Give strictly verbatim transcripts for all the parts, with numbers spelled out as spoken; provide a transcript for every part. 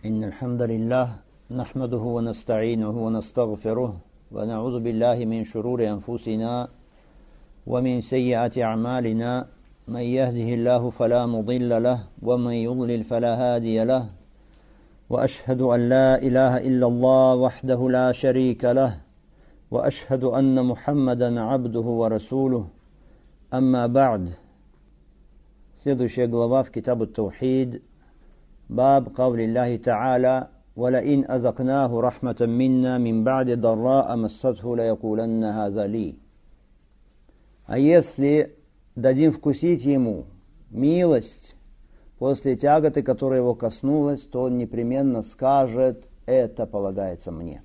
إن الحمد لله نحمده ونستعينه ونستغفره ونعوذ بالله من شرور أنفسنا ومن سيئات أعمالنا من يهده الله فلا مضل له ومن يضلل فلا هادي له وأشهد أن لا إله إلا الله وحده لا شريك له وأشهد أن محمدا عبده ورسوله أما بعد. Следующая глава в Китабу Таухид. باب قول الله تعالى ولئن أذقناه رحمة منا من بعد ضراء مسته ليقولن هذا لي. А если дадим вкусить ему милость после тяготы, которая его коснулась, то он непременно скажет: это полагается мне.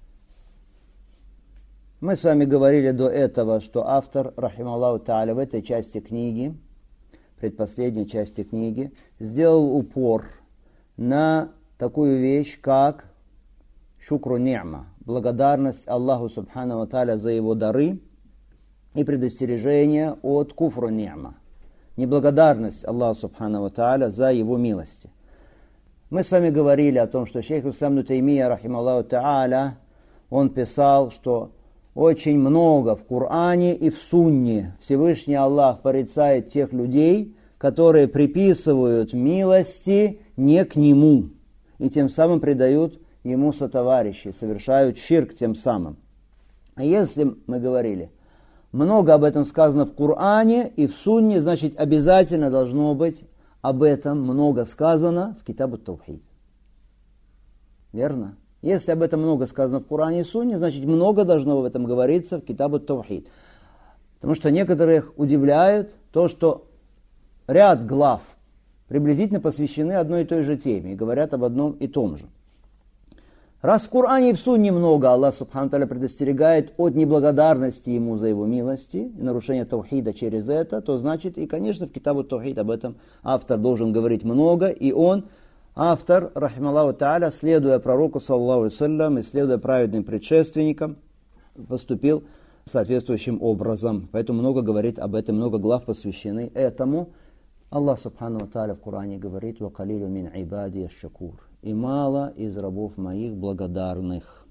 Мы с вами говорили до этого, что автор, рахималлаху тааля, в этой части книги, предпоследней части книги, сделал упор на такую вещь, как шукру ни'ма, благодарность Аллаху субхану ва тааля за его дары и предостережение от куфру ни'ма, неблагодарность Аллаху субхану ва тааля за его милости. Мы с вами говорили о том, что шейх ислам ибн Таймия, рахималлаху тааля, он писал, что очень много в Коране и в Сунне Всевышний Аллах порицает тех людей, которые приписывают милости не к Нему, и тем самым предают Ему сотоварищей, совершают ширк тем самым. А если, мы говорили, много об этом сказано в Коране и в Сунне, значит обязательно должно быть об этом много сказано в Китабу Таухид. Верно? Если об этом много сказано в Коране и Сунне, значит много должно об этом говориться в Китабу Таухид. Потому что некоторых удивляет то, что ряд глав приблизительно посвящены одной и той же теме и говорят об одном и том же. Раз в Коране и в Сунне много Аллах субхану ва тааля предостерегает от неблагодарности Ему за Его милости и нарушения таухида через это, то значит и, конечно, в Китабу Таухид об этом автор должен говорить много, и он, автор, рахималлаху тааля, следуя пророку, саллаллаху алейхи ва саллям, и следуя праведным предшественникам, поступил соответствующим образом. Поэтому много говорит об этом, много глав посвящены этому. Аллах субхану ва тааля в Коране говорит: «Ва калилю мин ибади аш-шакур», и мало из рабов моих благодарных.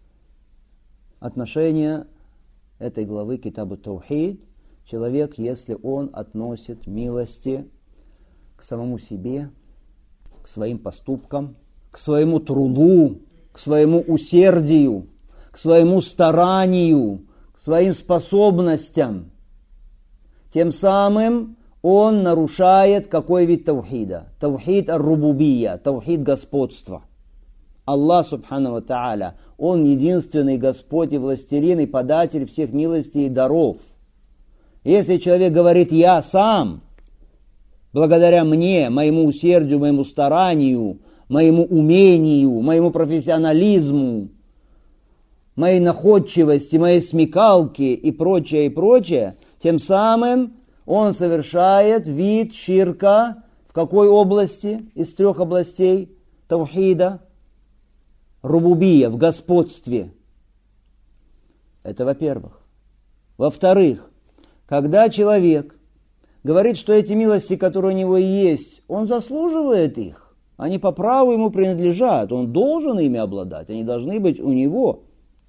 Отношение этой главы Китабу Таухид: человек, если он относит милости к самому себе, к своим поступкам, к своему труду, к своему усердию, к своему старанию, к своим способностям, тем самым он нарушает какой вид таухида? Таухид ар-рубубия, таухид господства. Аллах субхану ва тааля, Он единственный Господь и властелин и податель всех милостей и даров. Если человек говорит: я сам, благодаря мне, моему усердию, моему старанию, моему умению, моему профессионализму, моей находчивости, моей смекалке и прочее, и прочее, тем самым он совершает вид ширка в какой области из трех областей таухида? Рубубия, в господстве. Это во-первых. Во-вторых, когда человек говорит, что эти милости, которые у него есть, он заслуживает их, они по праву ему принадлежат, он должен ими обладать, они должны быть у него.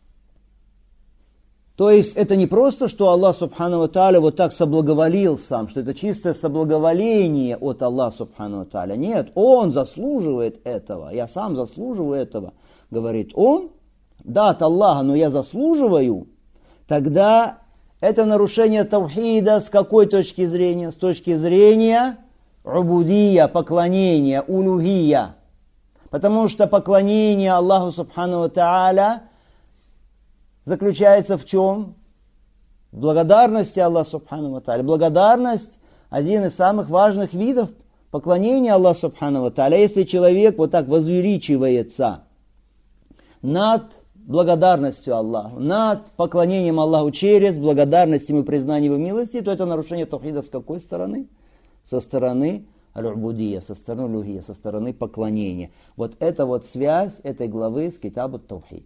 То есть это не просто, что Аллах субхану ва тааля вот так соблаговолил сам, что это чистое соблаговоление от Аллаха субхану ва тааля. Нет, Он заслуживает этого, я сам заслуживаю этого, говорит он. Да, от Аллаха, но я заслуживаю. Тогда это нарушение таухида с какой точки зрения? С точки зрения убудия, поклонения, улухия. Потому что поклонение Аллаху субхану ва тааля заключается в чем? В благодарности Аллаха субхану ва тааля. Благодарность – один из самых важных видов поклонения Аллаху субхану ва тааля. Если человек вот так возвеличивается над благодарностью Аллаху, над поклонением Аллаху через благодарность Ему и признание Его милости, то это нарушение таухида с какой стороны? Со стороны аль-убудия, со стороны лухия, со стороны поклонения. Вот это вот связь этой главы с Китабу Таухид.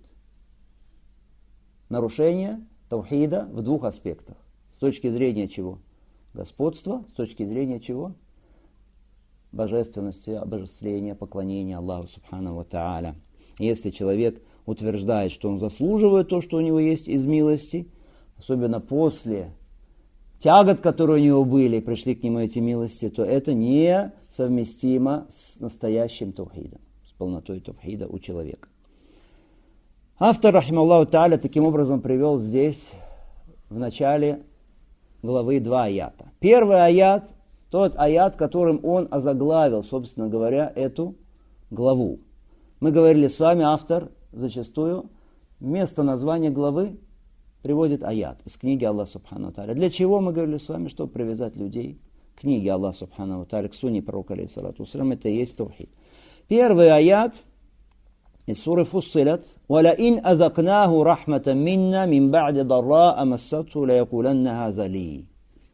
Нарушение таухида в двух аспектах. С точки зрения чего? Господства, с точки зрения чего? божественности, обожествления, поклонения Аллаху Субхану ва Тааля. Если человек утверждает, что он заслуживает то, что у него есть из милости, особенно после тягот, которые у него были, пришли к нему эти милости, то это не совместимо с настоящим таухидом, с полнотой таухида у человека. Автор, рахималлаху тааля, таким образом привел здесь в начале главы два аята. Первый аят, тот аят, которым он озаглавил, собственно говоря, эту главу. Мы говорили с вами, автор зачастую вместо названия главы приводит аят из книги Аллаха Субхану ва Тааля. Для чего мы говорили с вами? Чтобы привязать людей к книге Аллаха Субхану ва Тааля, к сунне пророка, алейхиссалату вассалям. Это и есть таухид. Первый аят из суры Фуссилат. وَلَئِنْ أَذَقْنَاهُ رَحْمَةً مِنَّا مِنْ بَعْدِ ضَرَّاءَ مَسَّتْهُ لَيَقُولَنَّ هَذَا لِي.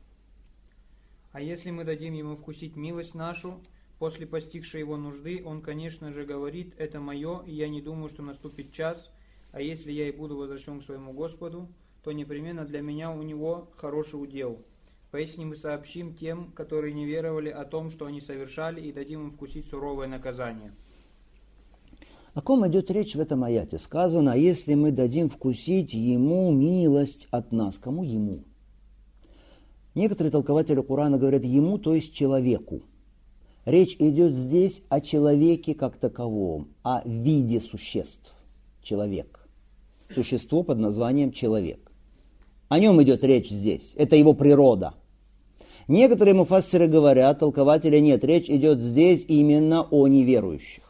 А если мы дадим ему вкусить милость нашу, после постигшей его нужды, он, конечно же, говорит: это мое, и я не думаю, что наступит час, а если я и буду возвращен к своему Господу, то непременно для меня у него хороший удел. Поясни, мы сообщим тем, которые не веровали, о том, что они совершали, и дадим им вкусить суровое наказание. О ком идет речь в этом аяте? Сказано, если мы дадим вкусить ему милость от нас. Кому ему? Некоторые толкователи Корана говорят ему, то есть человеку. Речь идет здесь о человеке как таковом, о виде существ. Человек. Существо под названием человек. О нем идет речь здесь. Это его природа. Некоторые муфассиры говорят, толкователи, нет, речь идет здесь именно о неверующих.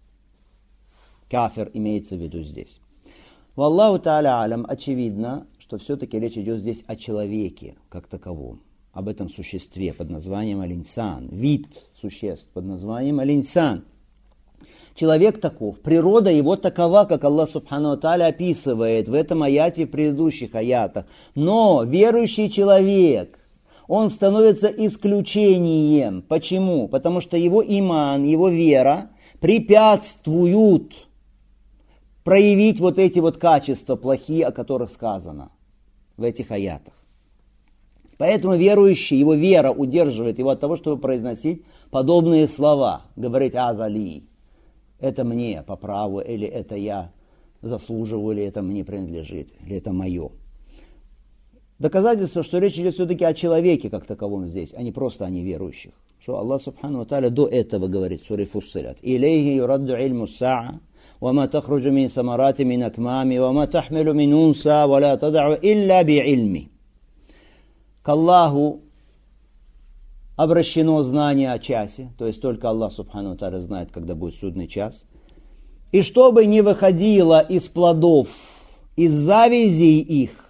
Кафир имеется в виду здесь. Валлаху тааля алям, очевидно, что все-таки речь идет здесь о человеке как таковом. Об этом существе под названием аль-инсан. Вид существ под названием аль-инсан. Человек таков, природа его такова, как Аллах Субхану ва Тааля описывает в этом аяте и в предыдущих аятах. Но верующий человек, он становится исключением. Почему? Потому что его иман, его вера препятствуют проявить вот эти вот качества плохие, о которых сказано в этих аятах. Поэтому верующий, его вера удерживает его от того, чтобы произносить подобные слова. Говорить «азали», это мне по праву, или это я заслуживаю, или это мне принадлежит, или это мое. Доказательство, что речь идет все-таки о человеке как таковом здесь, а не просто о неверующих. Что Аллах Субхану ва Тааля до этого говорит в суре Фуссилат. «Илейхи юрадду ильму саа, وما تخرج من ثمرات من أكمام وما تحمل من أنثى ولا تضع إلا بعلمه». К Аллаху обращено знание о часе, то есть только Аллах Субхану ва Тааля знает, когда будет судный час. И чтобы не выходило из плодов, из завязей их,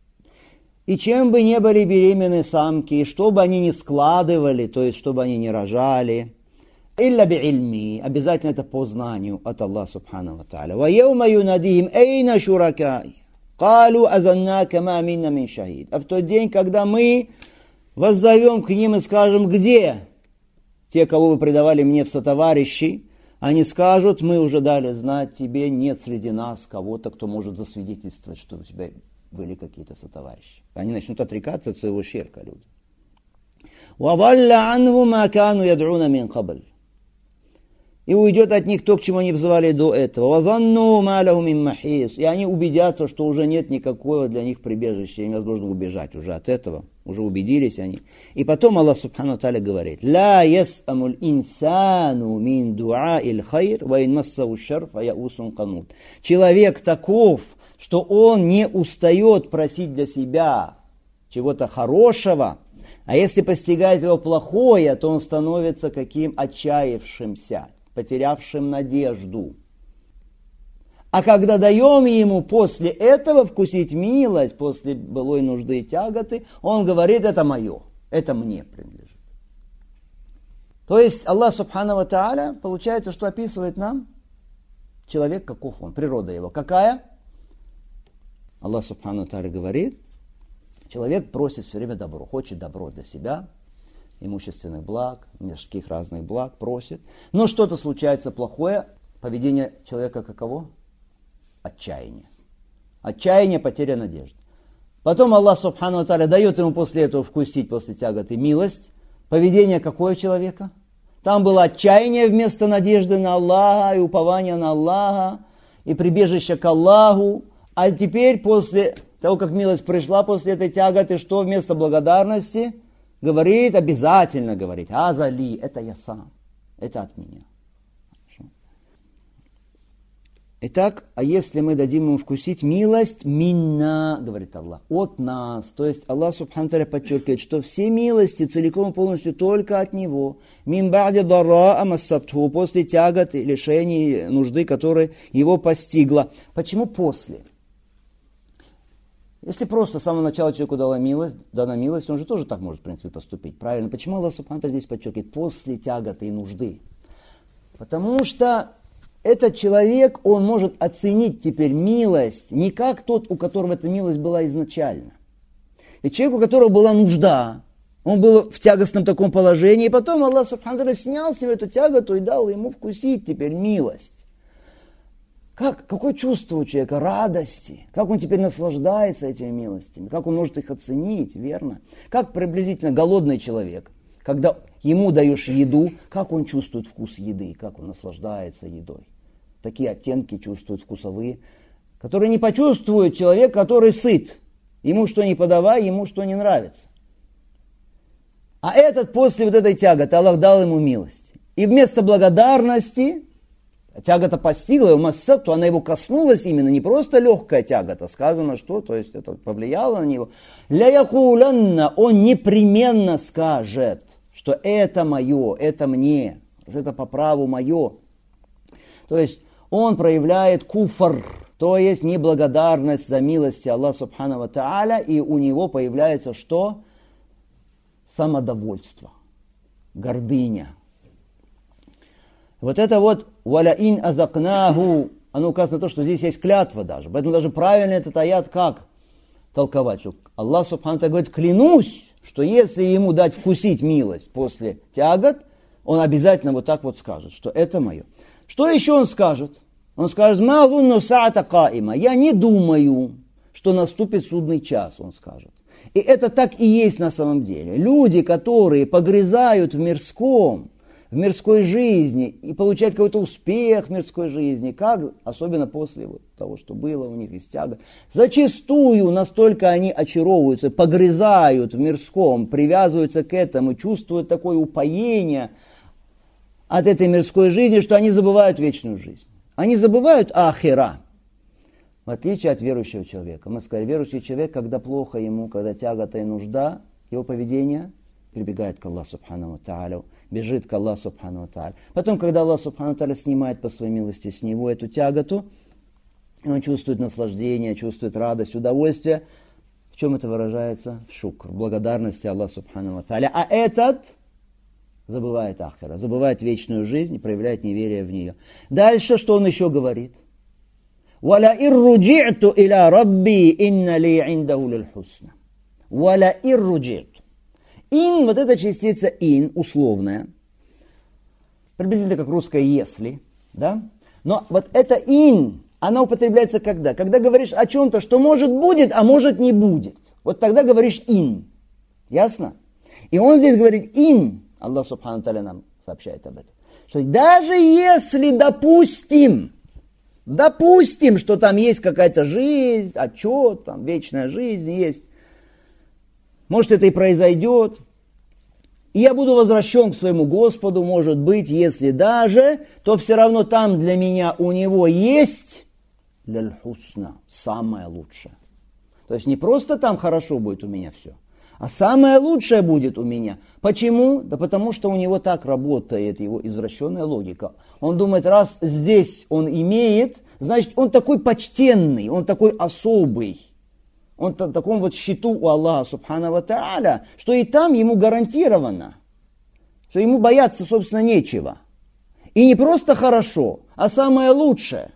и чем бы не были беременны самки, и чтобы они не складывали, то есть чтобы они не рожали, «Илля би'ильми», обязательно это по знанию от Аллаха Субхану ва Тааля. «Ва яума юнадихим эйна шуракай, калу азаннака ма минна мин шахид». А в тот день, когда мы воззовем к ним и скажем: где те, кого вы предавали мне в сотоварищи, они скажут: мы уже дали знать тебе, нет среди нас кого-то, кто может засвидетельствовать, что у тебя были какие-то сотоварищи. Они начнут отрекаться от своего ширка, люди. «Вадалля анху ма кану яд'уна мин кабл». И уйдет от них то, к чему они взывали до этого. «Вазанну ма лаху мин махис». И они убедятся, что уже нет никакого для них прибежища, им невозможно убежать уже от этого. Уже убедились они. И потом Аллах Субхану ва Тааля говорит: «Ла яс'амуль инсану мин дуа'иль хайр, ва ин массаху шарр фа яусун канут». Человек таков, что он не устает просить для себя чего-то хорошего, а если постигает его плохое, то он становится каким? Отчаявшимся, потерявшим надежду. А когда даем ему после этого вкусить милость, после былой нужды и тяготы, он говорит: это мое, это мне принадлежит. То есть Аллах Субхану ва Тааля, получается, что описывает нам человек, каков он, природа его. Какая? Аллах Субхану ва Тааля говорит: человек просит все время добро, хочет добро для себя, имущественных благ, мирских разных благ, просит. Но что-то случается плохое, поведение человека каково? Отчаяние. Отчаяние, потеря надежды. Потом Аллах Субхану ва Тааля дает ему после этого вкусить, после тяготы, милость. Поведение какое человека? Там было отчаяние вместо надежды на Аллаха и упования на Аллаха, и прибежище к Аллаху. А теперь, после того, как милость пришла, после этой тяготы, что вместо благодарности говорит, обязательно говорит, азали, это я сам, это от меня. Итак, а если мы дадим ему вкусить милость, минна, говорит Аллах, от нас. То есть Аллах Субхану Тааля подчеркивает, что все милости целиком и полностью только от Него. Мин ба'ди дарра амассабтху, после тяготы, лишений, нужды, которая его постигла. Почему после? Если просто с самого начала человеку дала милость, дана милость, он же тоже так может, в принципе, поступить. Правильно. Почему Аллах Субхану Тааля здесь подчеркивает после тяготы и нужды? Потому что этот человек, он может оценить теперь милость не как тот, у которого эта милость была изначально. И человек, у которого была нужда, он был в тягостном таком положении, и потом Аллах Субхану Тааля снял с него эту тяготу и дал ему вкусить теперь милость. Как, какое чувство у человека? Радости. Как он теперь наслаждается этими милостями? Как он может их оценить, верно? Как приблизительно голодный человек, когда ему даешь еду, как он чувствует вкус еды, как он наслаждается едой. Такие оттенки чувствуют вкусовые, которые не почувствует человек, который сыт. Ему что не подавай, ему что не нравится. А этот после вот этой тяготы Аллах дал ему милость. И вместо благодарности тягота постигла его массат, то она его коснулась именно, не просто легкая тягота, сказано что, то есть это повлияло на него. Ля якулянна, он непременно скажет, что это мое, это мне, что это по праву мое. То есть он проявляет куфр, то есть неблагодарность за милости Аллаха Субхану ва Тааля, и у него появляется что? Самодовольство, гордыня. Вот это вот «Валя ин азакнаху», оно указано на то, что здесь есть клятва даже. Поэтому даже правильно этот аят как толковать? Что Аллах Субхану Тааля говорит, клянусь, что если ему дать вкусить милость после тягот, он обязательно вот так вот скажет, что это мое. Что еще он скажет? Он скажет, «Ма зунну саата каима», я не думаю, что наступит судный час, он скажет. И это так и есть на самом деле. Люди, которые погрязают в мирском, в мирской жизни и получают какой-то успех в мирской жизни, как, особенно после вот того, что было у них из тягот, зачастую настолько они очаровываются, погрязают в мирском, привязываются к этому, чувствуют такое упоение от этой мирской жизни, что они забывают вечную жизнь. Они забывают ахира, в отличие от верующего человека. Мы сказали, верующий человек, когда плохо ему, когда тягота и нужда, его поведение прибегает к Аллаху Субхану ва Тааля, бежит к Аллаху Субхану ва Тааля. Потом, когда Аллах Субхану ва Тааля снимает по своей милости с него эту тяготу, он чувствует наслаждение, чувствует радость, удовольствие. В чем это выражается? В шукр, в благодарности Аллаху Субхану ва Тааля. А этот забывает ахира, забывает вечную жизнь и проявляет неверие в нее. Дальше, что он еще говорит? «Валя ирруджи'ту иля рабби инна ли индаху лил хусна». «Валя ирруджи'ту». Ин, вот эта частица ин, условная, приблизительно как русское «если», да? Но вот эта ин, она употребляется когда? Когда говоришь о чем-то, что может будет, а может не будет. Вот тогда говоришь ин. Ясно? И он здесь говорит ин, Аллах Субхану Тааля нам сообщает об этом, что даже если, допустим, допустим, что там есть какая-то жизнь, отчет, там вечная жизнь есть, может, это и произойдет. И я буду возвращен к своему Господу, может быть, если даже, то все равно там для меня у него есть ляль-хусна, самое лучшее. То есть не просто там хорошо будет у меня все, а самое лучшее будет у меня. Почему? Да потому что у него так работает его извращенная логика. Он думает, раз здесь он имеет, значит, он такой почтенный, он такой особый. Он на таком вот счету у Аллаха Субхану ва Тааля, что и там ему гарантировано, что ему бояться, собственно, нечего. И не просто хорошо, а самое лучшее.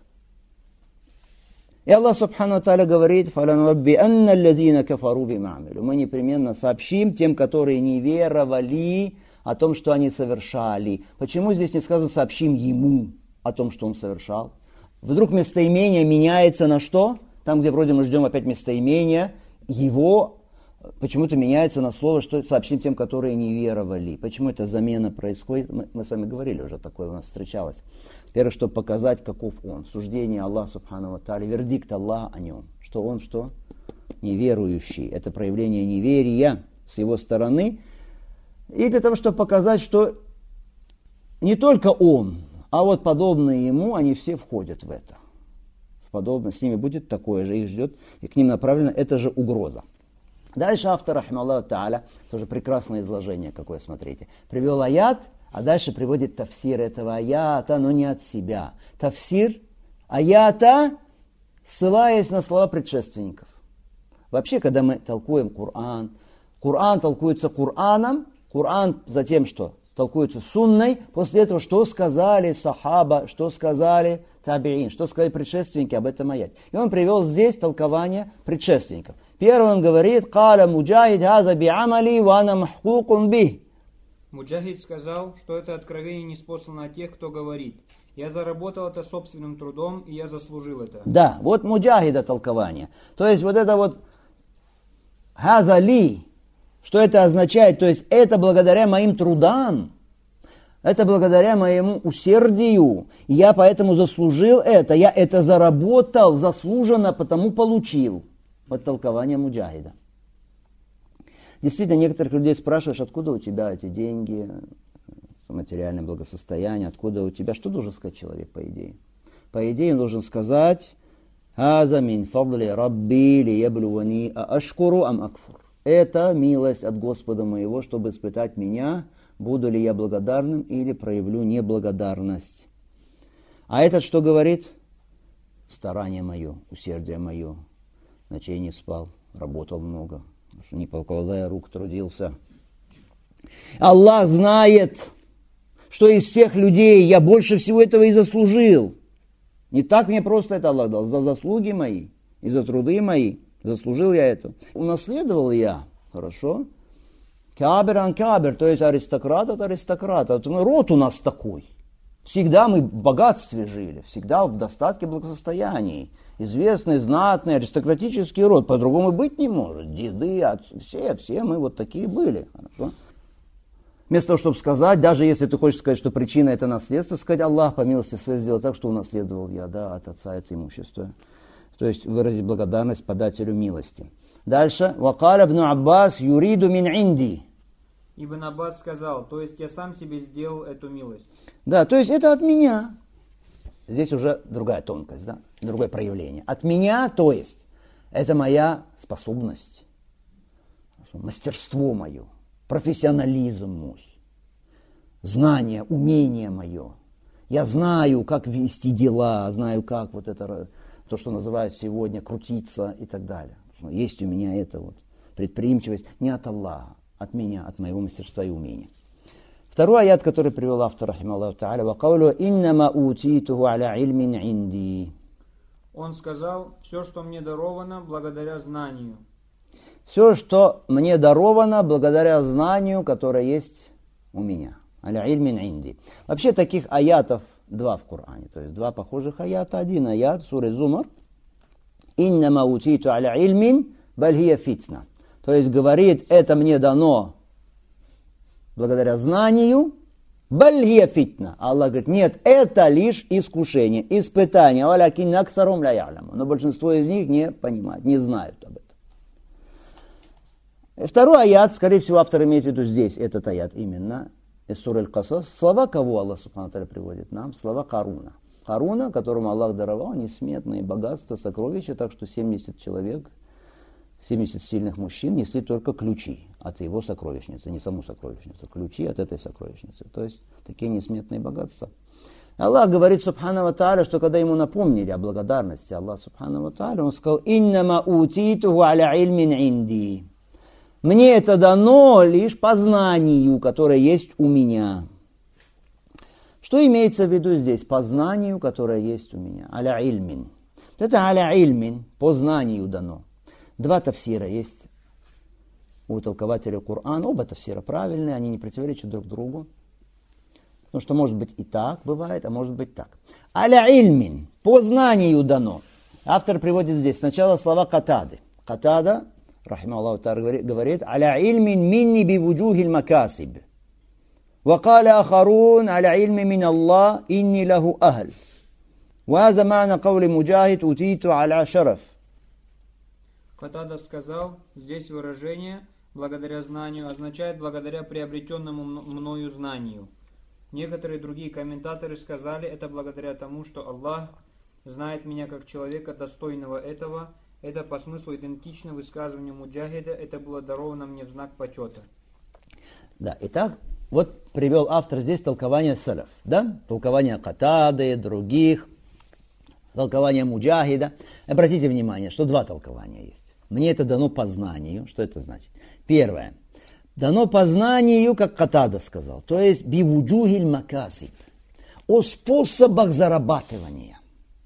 И Аллах Субхану ва Тааля говорит, «Фаланубби-анна аллазина кафару бима амилу». Мы непременно сообщим тем, которые не веровали, о том, что они совершали. Почему здесь не сказано «сообщим ему» о том, что он совершал? Вдруг местоимение меняется на что? Там, где вроде мы ждем опять местоимения, его почему-то меняется на слово, что сообщим тем, которые не веровали. Почему эта замена происходит? Мы, мы с вами говорили уже, такое у нас встречалось. Первое, чтобы показать, каков он. Суждение Аллаха Субхану ва Тааля, вердикт Аллаха о нем. Что он что? Неверующий. Это проявление неверия с его стороны. И для того, чтобы показать, что не только он, а вот подобные ему, они все входят в это. Подобно с ними будет такое же, их ждет, и к ним направлена эта же угроза. Дальше автор, рахмаллаху тааля, тоже прекрасное изложение какое, смотрите. Привел аят, а дальше приводит тафсир этого аята, но не от себя. Тафсир аята, ссылаясь на слова предшественников. Вообще, когда мы толкуем Коран, Коран толкуется Кораном, Коран затем что? Толкуется сунной, после этого что сказали сахаба, что сказали табиин, что сказали предшественники об этом аяте. И он привел здесь толкование предшественников. Первый он говорит, «Каля муджахид хаза би'амали ва ана махкукун бих». Муджахид сказал, что это откровение ниспослано от тех, кто говорит, «Я заработал это собственным трудом, и я заслужил это». Да, вот муджахида толкование. То есть вот это вот «хаза ли», что это означает? То есть это благодаря моим трудам, это благодаря моему усердию, я поэтому заслужил это, я это заработал, заслуженно, потому получил. Вот толкование муджахида. Действительно, некоторых людей спрашиваешь, откуда у тебя эти деньги, материальное благосостояние, откуда у тебя, что должен сказать человек по идее? По идее он должен сказать, «Хаза мин фадли рабби лияблювани аашкуру ам акфур». Это милость от Господа моего, чтобы испытать меня, буду ли я благодарным или проявлю неблагодарность. А этот что говорит? Старание мое, усердие мое. Ночей не спал, работал много, не покладая рук, трудился. Аллах знает, что из всех людей я больше всего этого и заслужил. Не так мне просто это Аллах дал, за заслуги мои и за труды мои. Заслужил я это. Унаследовал я, хорошо. Кабер ан кабер, то есть аристократ от аристократа. Вот род у нас такой. Всегда мы в богатстве жили, всегда в достатке, благосостоянии. Известный, знатный, аристократический род. По-другому быть не может. Деды, отцы, все, все мы вот такие были. Хорошо. Вместо того, чтобы сказать, даже если ты хочешь сказать, что причина это наследство, сказать, Аллах по милости своей сделал так, что унаследовал я, да, от отца это имущество. То есть выразить благодарность подателю милости. Дальше. «Вакаля ибн Аббас юриду мин инди». Ибн Аббас сказал, то есть я сам себе сделал эту милость. Да, то есть это от меня. Здесь уже другая тонкость, да, другое проявление. От меня, то есть, это моя способность, мастерство мое, профессионализм мой, знание, умение мое. Я знаю, как вести дела, знаю, как вот это... то, что называют сегодня крутиться и так далее. Есть у меня эта вот предприимчивость не от Аллаха, от меня, от моего мастерства и умения. Второй аят, который привел автор, рахималлаху тааля, «Вакаулу иннама утитуху аля ильмин инди». Он сказал, все, что мне даровано, благодаря знанию. Все, что мне даровано, благодаря знанию, которое есть у меня. Аля ильмин инди. Вообще таких аятов два в Коране, то есть два похожих аята. Один аят, сура Зумар. «Иннама утиту аля ильмин, баль хия фитна». То есть говорит, это мне дано благодаря знанию, баль хия фитна. Аллах говорит, нет, это лишь искушение, испытание. «Валякин аксарум ля я'ламун». Но большинство из них не понимают, не знают об этом. И второй аят, скорее всего, автор имеет в виду здесь, этот аят именно, из суры Аль-Касас. Слова кого Аллах Субхану ва Тааля приводит нам? Слова Каруна. Каруна, которому Аллах даровал несметные богатства, сокровища, так что семьдесят человек, семьдесят сильных мужчин несли только ключи от его сокровищницы, не саму сокровищницу, ключи от этой сокровищницы. То есть такие несметные богатства. Аллах говорит Субхану ва Тааля, что когда ему напомнили о благодарности Аллаха Субхану ва Тааля, он сказал, «Иннама утитуху аля ильмин инди». Мне это дано лишь по знанию, которое есть у меня. Что имеется в виду здесь? По знанию, которое есть у меня. Аля ильмин. Это аля ильмин, по знанию дано. Два тафсира есть у толкователя Корана. Оба тафсира правильные, они не противоречат друг другу. Потому что может быть и так бывает, а может быть так. Аля ильмин, по знанию дано. Автор приводит здесь сначала слова Катады. Катада, рахимахуллаху тааля, говорит: «Аля ильмин минни би вуджухил макасиб. وقال آخرون على علم من الله إني له أهل. وهذا معنى قول مجاهد أوتيت على شرف». Катада сказал, здесь выражение «благодаря знанию» означает «благодаря приобретенному мною знанию». Некоторые другие комментаторы сказали, это благодаря тому, что Аллах знает меня как человека, достойного этого. Это по смыслу идентично высказыванию Муджахида, это было даровано мне в знак почета. Да, итак, вот привел автор здесь толкование салаф, да? Толкование Катады, других, толкование Муджахида. Обратите внимание, что два толкования есть. Мне это дано по знанию. Что это значит? Первое. Дано по знанию, как Катада сказал, то есть бивуджухиль макасиб, о способах зарабатывания.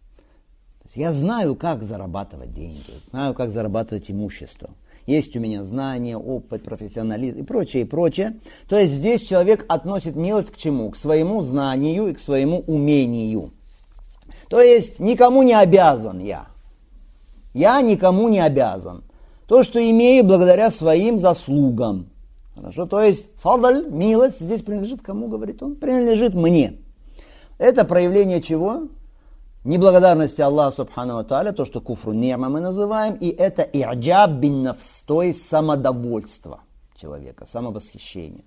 То есть я знаю, как зарабатывать деньги, знаю, как зарабатывать имущество. Есть у меня знания, опыт, профессионализм и прочее, и прочее. То есть здесь человек относит милость к чему? К своему знанию и к своему умению. То есть никому не обязан я. Я никому не обязан. То, что имею благодаря своим заслугам. Хорошо? То есть фадаль, милость, здесь принадлежит кому, говорит он? Принадлежит мне. Это проявление чего? Неблагодарности Аллаха Субхану ва Тааля, то, что куфру ни'ма мы называем, и это и'джаб бин нафс, то есть самодовольство человека, самовосхищение.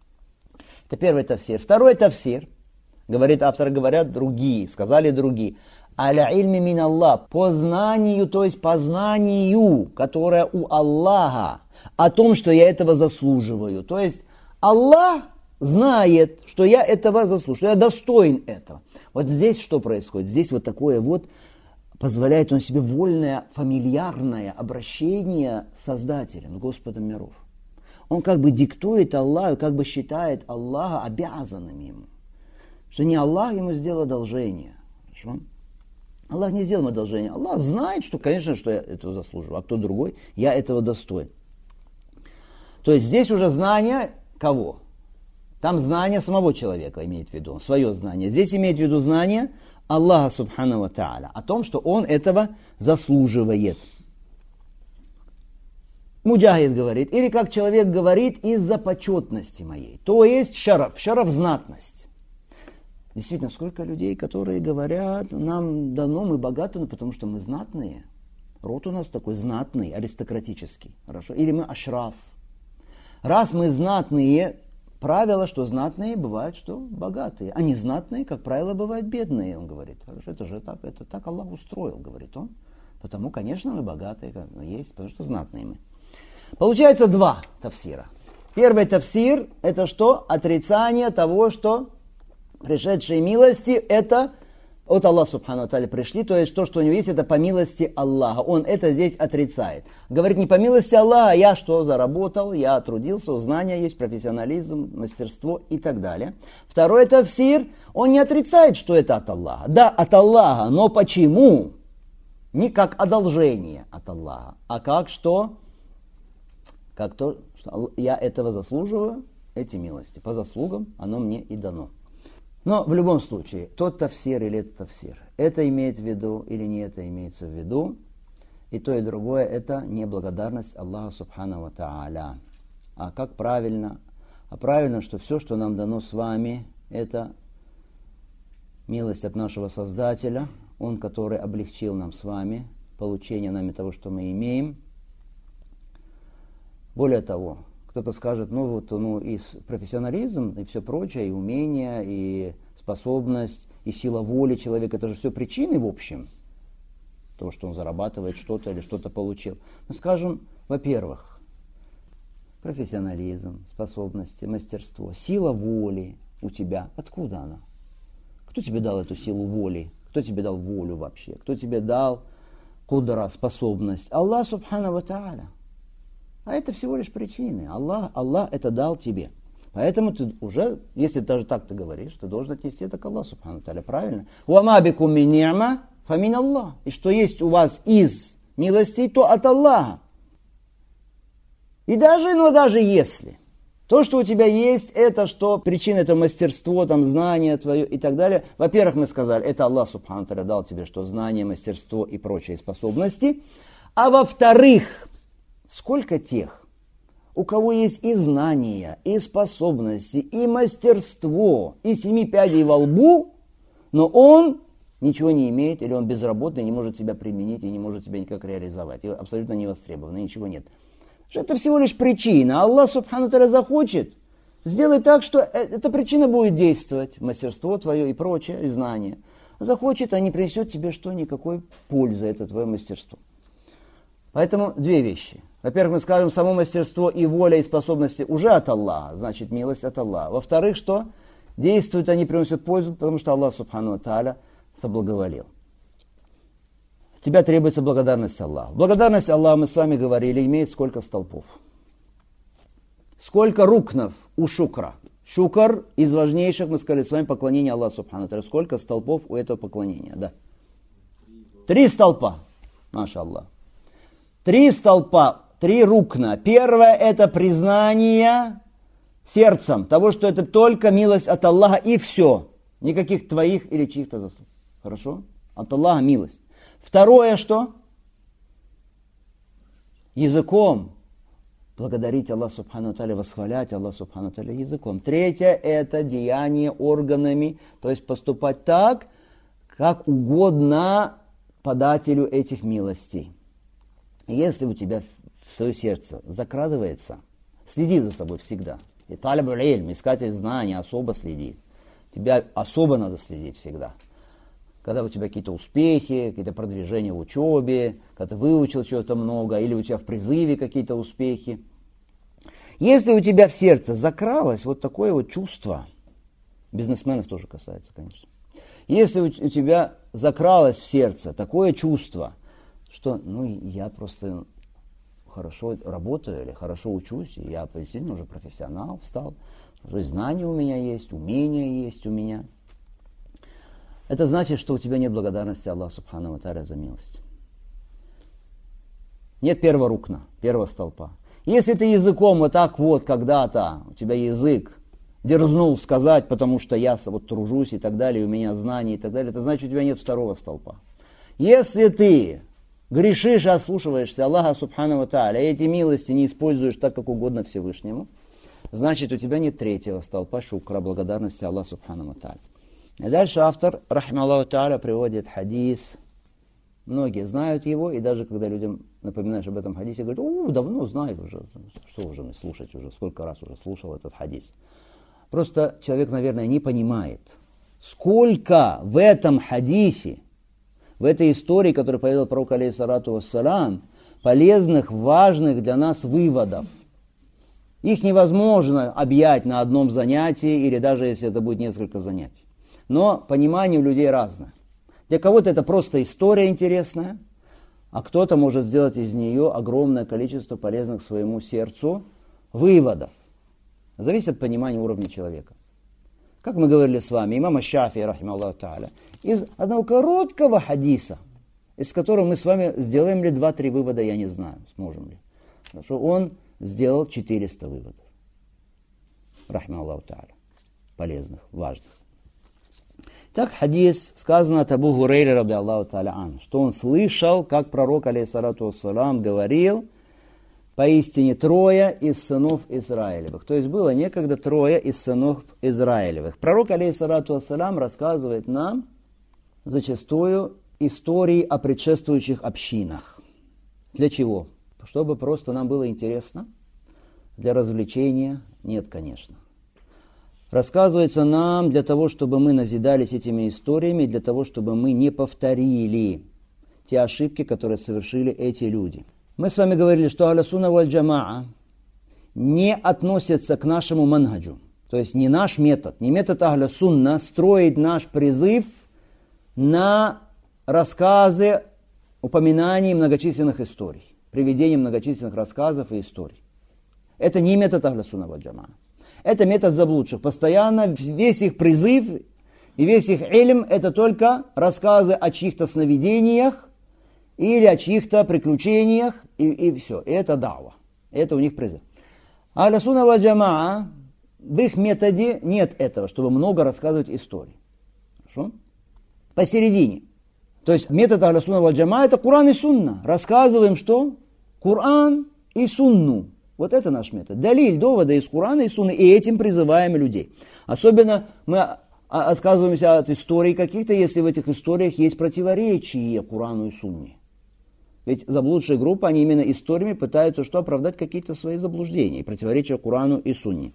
Это первый тафсир. Второй тафсир, говорит автор, говорят другие, сказали другие. Аля ильми мин Аллах, по знанию, то есть по знанию, которое у Аллаха, о том, что я этого заслуживаю. То есть Аллах знает, что я этого заслуживаю, что я достоин этого. Вот здесь что происходит? Здесь вот такое вот позволяет он себе вольное, фамильярное обращение с Создателем, с Господом миров. Он как бы диктует Аллаху, как бы считает Аллаха обязанным ему. Что не Аллах ему сделал одолжение. Хорошо? Аллах не сделал ему одолжение. Аллах знает, что, конечно, что я этого заслуживаю, а кто другой, я этого достоин. То есть здесь уже знание кого? Там знание самого человека имеет в виду, свое знание. Здесь имеет в виду знание Аллаха Субхану ва Тааля, о том, что он этого заслуживает. Муджахид говорит, или как человек говорит, из-за почетности моей. То есть шараф, шараф знатность. Действительно, сколько людей, которые говорят, нам дано, мы богаты, но потому что мы знатные. Род у нас такой знатный, аристократический. Хорошо? Или мы ашраф. Раз мы знатные, правило, что знатные бывают, что богатые, а незнатные, как правило, бывают бедные, он говорит. Хорошо, это же так, это так Аллах устроил, говорит он. Потому, конечно, мы богатые, как есть, потому что знатные мы. Получается два тафсира. Первый тафсир – это что? Отрицание того, что пришедшие милости – это от Аллаха Субхану ва Тааля пришли, то есть то, что у него есть, это по милости Аллаха. Он это здесь отрицает. Говорит, не по милости Аллаха, я что заработал, я трудился, знания есть, профессионализм, мастерство и так далее. Второй тафсир, он не отрицает, что это от Аллаха. Да, от Аллаха, но почему? Не как одолжение от Аллаха, а как что? Как то, что я этого заслуживаю, эти милости. По заслугам оно мне и дано. Но в любом случае, тот тафсир или этот тафсир, это имеет в виду или не это имеется в виду, и то и другое, это неблагодарность Аллаха Субхану ва Тааля. А как правильно? А правильно, что все, что нам дано с вами, это милость от нашего Создателя, Он, который облегчил нам с вами получение нами того, что мы имеем. Более того, кто-то скажет, ну вот ну, и профессионализм, и все прочее, и умение, и способность, и сила воли человека, это же все причины в общем, того, что он зарабатывает что-то или что-то получил. Мы скажем, во-первых, профессионализм, способности, мастерство, сила воли у тебя, откуда она? Кто тебе дал эту силу воли? Кто тебе дал волю вообще? Кто тебе дал кудра, способность? Аллах Субхану ва Тааля. А это всего лишь причины. Аллах, Аллах это дал тебе. Поэтому ты уже, если даже так ты говоришь, ты должен отнести это к Аллаху Субхану Тааля. Правильно? «Уама бикум мин ни'ма фамин Аллах». И что есть у вас из милостей, то от Аллаха. И даже, но даже если то, что у тебя есть, это что? Причина, это мастерство, там, знание твое и так далее. Во-первых, мы сказали, это Аллах Субхану Тааля дал тебе, что знание, мастерство и прочие способности. А во-вторых, сколько тех, у кого есть и знания, и способности, и мастерство, и семи пядей во лбу, но он ничего не имеет, или он безработный, не может себя применить и не может себя никак реализовать. И абсолютно не востребован, ничего нет. Это всего лишь причина. Аллах Субхану Тааля захочет, сделай так, что эта причина будет действовать. Мастерство твое и прочее, и знания. Захочет, а не принесет тебе что, никакой пользы, это твое мастерство. Поэтому две вещи. Во-первых, мы скажем, само мастерство и воля, и способности уже от Аллаха, значит, милость от Аллаха. Во-вторых, что действуют они, приносят пользу, потому что Аллах Субхану Тааля соблаговолил. Тебя требуется благодарность Аллаху. Благодарность Аллаху, мы с вами говорили, имеет сколько столпов? Сколько рукнов у шукра? Шукр из важнейших, мы сказали с вами, поклонение Аллаху Субхану Тааля. Сколько столпов у этого поклонения? Да. Три столпа. Маша Аллах. Три столпа, три рукна. Первое это признание сердцем того, что это только милость от Аллаха и все. Никаких твоих или чьих-то заслуг. Хорошо? От Аллаха милость. Второе что? Языком. Благодарить Аллаху Субхану Тааля, восхвалять Аллаху Субхану Тааля языком. Третье это деяние органами, то есть поступать так, как угодно подателю этих милостей. Если у тебя в свое сердце закрадывается, следи за собой всегда. И талиб аль-илм, искатель знаний, особо следит. Тебя особо надо следить всегда. Когда у тебя какие-то успехи, какие-то продвижения в учебе, когда ты выучил чего-то много, или у тебя в призыве какие-то успехи. Если у тебя в сердце закралось вот такое вот чувство, бизнесменов тоже касается, конечно. Если у тебя закралось в сердце такое чувство, что ну я просто хорошо работаю или хорошо учусь, и я действительно уже профессионал стал, знания у меня есть, умения есть у меня. Это значит, что у тебя нет благодарности Аллаху Субхану ва Тааля за милость. Нет первого рукна, первого столпа. Если ты языком вот так вот когда-то, у тебя язык дерзнул сказать, потому что я вот тружусь и так далее, у меня знания и так далее, это значит, у тебя нет второго столпа. Если ты грешишь и ослушиваешься Аллаха Субхану ва Тааля, и эти милости не используешь так, как угодно Всевышнему, значит, у тебя нет третьего столпа шукра, благодарности Аллаху Субхану ва Тааля. И дальше автор, рахима Аллаху Тааля, приводит хадис. Многие знают его, и даже когда людям напоминаешь об этом хадисе, говорят, о, давно знаю уже, что уже слушать уже, сколько раз уже слушал этот хадис. Просто человек, наверное, не понимает, сколько в этом хадисе, в этой истории, которую поведал пророк, алейхиссалату вассалам, полезных, важных для нас выводов. Их невозможно объять на одном занятии, или даже если это будет несколько занятий. Но понимание у людей разное. Для кого-то это просто история интересная, а кто-то может сделать из нее огромное количество полезных своему сердцу выводов. Зависит от понимания уровня человека. Как мы говорили с вами, имам Аш-Шафии, рахима Аллаху Тааля, из одного короткого хадиса, из которого мы с вами сделаем ли два-три вывода, я не знаю, сможем ли. Потому что он сделал четыреста выводов. Рахима Аллаху Тааля. Полезных, важных. Так хадис сказано от Абу Хурейры, ради Аллаху Тааля ан, что он слышал, как пророк, алейхиссалату вассалам, говорил, поистине трое из сынов Израилевых. То есть было некогда трое из сынов Израилевых. Пророк, алейхиссалату вассалам, рассказывает нам зачастую истории о предшествующих общинах. Для чего? Чтобы просто нам было интересно? Для развлечения? Нет, конечно. Рассказывается нам для того, чтобы мы назидались этими историями, для того, чтобы мы не повторили те ошибки, которые совершили эти люди. Мы с вами говорили, что ахлю сунна валь джамаа не относятся к нашему манхаджу. То есть не наш метод, не метод ахлю сунна строить наш призыв на рассказы, упоминания многочисленных историй, приведение многочисленных рассказов и историй. Это не метод ахлю сунна валь джамаа. Это метод заблудших. Постоянно весь их призыв и весь их илм это только рассказы о чьих-то сновидениях или о чьих-то приключениях и, и все. И это дава. Это у них призыв. Ахлю сунна валь джамаа, в их методе нет этого, чтобы много рассказывать историй. Хорошо? Посередине. То есть метод ахлю сунна валь джамаа это Куран и Сунна. Рассказываем что? Куран и сунну. Вот это наш метод. Далиль, доводы из Корана и сунны, и этим призываем людей. Особенно мы отказываемся от историй каких-то, если в этих историях есть противоречие Корану и сунне. Ведь заблудшие группы, они именно историями пытаются что, оправдать какие-то свои заблуждения, противоречия Корану и сунне.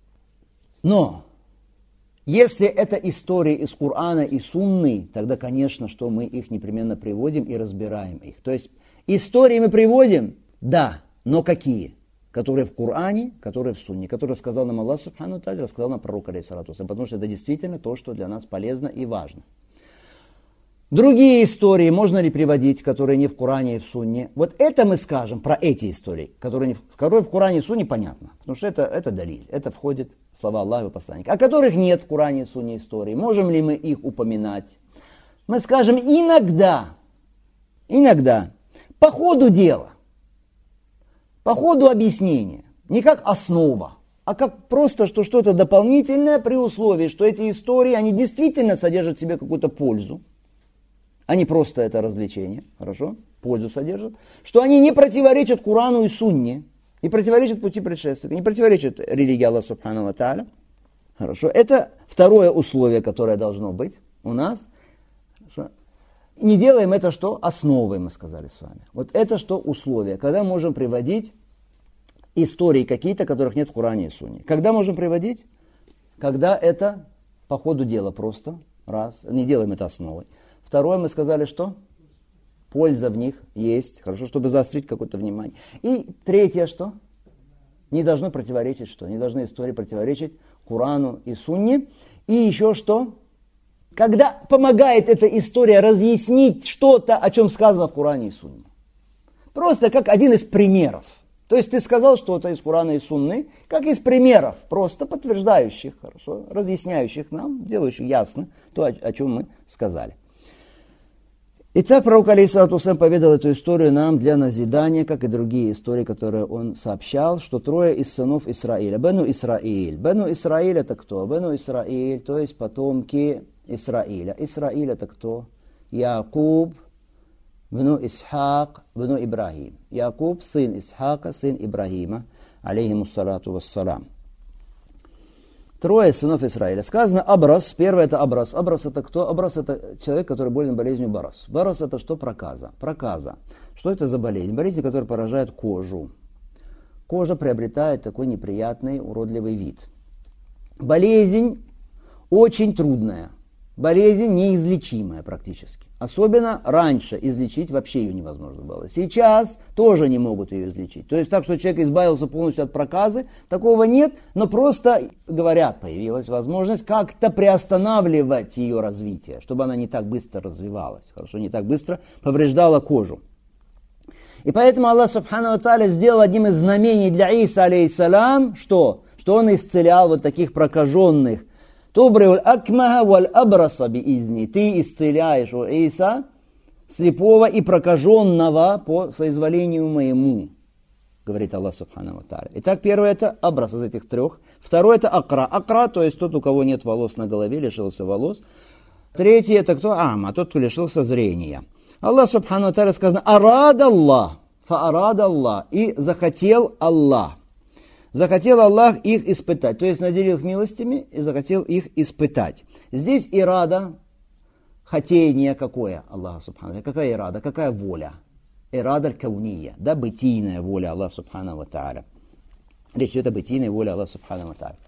Но если это истории из Корана и сунны, тогда, конечно, что мы их непременно приводим и разбираем их. То есть истории мы приводим, да, но какие? Которые в Коране, которые в сунне, которые сказал нам Аллах Субхану Тааля, рассказал нам пророк, алейхиссалату вассалям, потому что это действительно то, что для нас полезно и важно. Другие истории можно ли приводить, которые не в Коране и в Сунне? Вот это мы скажем про эти истории, которые, не в, которые в Коране и Сунне, понятно. Потому что это, это далиль, это входит в слова Аллаха и посланника. А которых нет в Коране и Сунне истории, можем ли мы их упоминать? Мы скажем иногда, иногда, по ходу дела, по ходу объяснения, не как основа, а как просто что что-то дополнительное при условии, что эти истории, они действительно содержат в себе какую-то пользу. А не просто это развлечение, хорошо, пользу содержат, что они не противоречат Корану и Сунне, не противоречат пути предшественника, не противоречат религии Аллаха Субхану ва Тааля. Хорошо, это второе условие, которое должно быть у нас. Хорошо. Не делаем это что? Основой, мы сказали с вами. Вот это что условие, когда можем приводить истории какие-то, которых нет в Коране и Сунне. Когда можем приводить? Когда это по ходу дела просто, раз, не делаем это основой. Второе, мы сказали, что польза в них есть, хорошо, чтобы заострить какое-то внимание. И третье, что не должно противоречить, что не должны истории противоречить Корану и Сунне. И еще что, когда помогает эта история разъяснить что-то, о чем сказано в Коране и Сунне. Просто как один из примеров. То есть ты сказал что-то из Корана и Сунны, как из примеров, просто подтверждающих, хорошо, разъясняющих нам, делающих ясно то, о, о чем мы сказали. Итак, пророк, алейхиссалату вассалям, поведал эту историю нам для назидания, как и другие истории, которые он сообщал, что трое из сынов Исраиля. Бену Исраиль. Бену Исраиль это кто? Бену Исраиль, то есть потомки Исраиля. Исраиль это кто? Якуб, Бену Исхак, Бену Ибрахим. Якуб, сын Исхака, сын Ибрахима, алейхимуссалату вассалам. Трое сынов Израиля. Сказано Абрас. Первое это Абрас. Абрас это кто? Абрас это человек, который болен болезнью Барас. Барас это что? Проказа. Проказа. Что это за болезнь? Болезнь, которая поражает кожу. Кожа приобретает такой неприятный, уродливый вид. Болезнь очень трудная. Болезнь неизлечимая практически. Особенно раньше излечить вообще ее невозможно было. Сейчас тоже не могут ее излечить. То есть так, что человек избавился полностью от проказы, такого нет, но просто, говорят, появилась возможность как-то приостанавливать ее развитие, чтобы она не так быстро развивалась, хорошо, не так быстро повреждала кожу. И поэтому Аллах Субхану ва Тааля сделал одним из знамений для Иса, алейхиссалям, что? Что он исцелял вот таких прокаженных. Тубриуль акмаха валь абраса биизни. Ты исцеляешь, о Иса, слепого и прокаженного по соизволению моему, говорит Аллах Субхану ва Тааля. Итак, первое это абрас из этих трех. Второе это акра. Акра, то есть тот, у кого нет волос на голове, лишился волос. Третье это кто? Ама, тот, кто лишился зрения. Аллах Субхану ва Тааля сказано арад Аллах, фаарад Аллах, и захотел Аллах. Захотел Аллах их испытать, то есть наделил их милостями и захотел их испытать. Здесь ирада, хотение какое Аллаха Субхану, какая ирада, какая воля? Ирада аль-кауния, да, бытийная воля Аллаха Субхану ва Тааля. Речь идет о бытийной воле Аллаха Субхану ва Тааля.